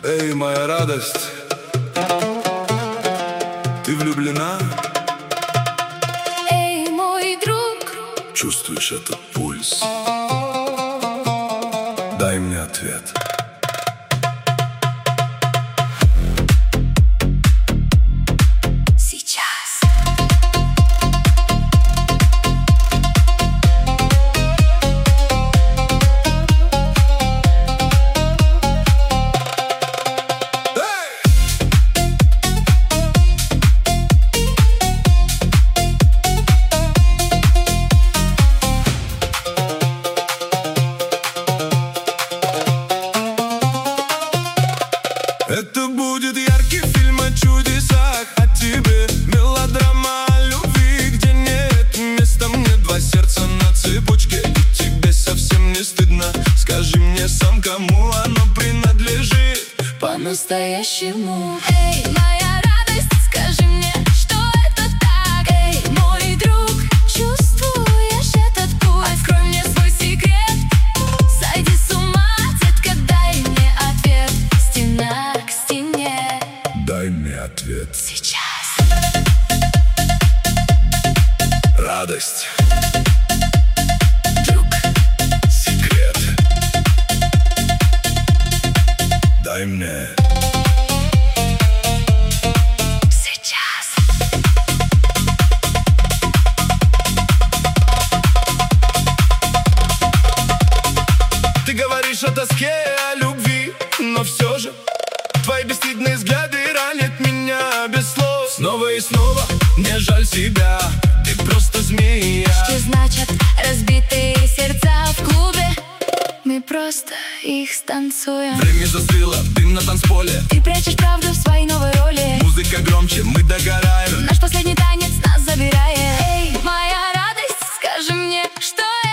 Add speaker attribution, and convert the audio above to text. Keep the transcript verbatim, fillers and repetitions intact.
Speaker 1: Эй, моя радость, ты влюблена?
Speaker 2: Эй, мой друг,
Speaker 1: Чувствуешь этот пульс? Дай мне ответ.
Speaker 2: сейчас.
Speaker 1: Это будет яркий фильм о чудесах, о тебе, мелодрама о любви, где нет места мне. Два сердца на цепочке, и тебе совсем не стыдно. Скажи мне сам, кому оно принадлежит
Speaker 2: По-настоящему. Эй, моя радость, скажи мне, что это так. Эй, мой друг, чувствуешь этот пульс? Открой мне свой секрет, сойди с ума, детка, дай мне ответ. Стена к стене.
Speaker 1: Дай мне ответ.
Speaker 2: Сейчас.
Speaker 1: Радость,
Speaker 2: Друг,
Speaker 1: секрет. Дай мне.
Speaker 2: сейчас.
Speaker 1: Ты говоришь о тоске, о любви, но все же твои бесстыдные взгляды ранят меня без слов. Снова и снова мне жаль себя, ты просто змея.
Speaker 2: Что значит разбитые сердца в клубе? Мы просто их станцуем.
Speaker 1: Время застыло, дым на танцполе.
Speaker 2: Ты прячешь правду в своей новой роли.
Speaker 1: Музыка громче, мы догораем.
Speaker 2: Наш последний танец нас забирает. Эй, моя радость, скажи мне, что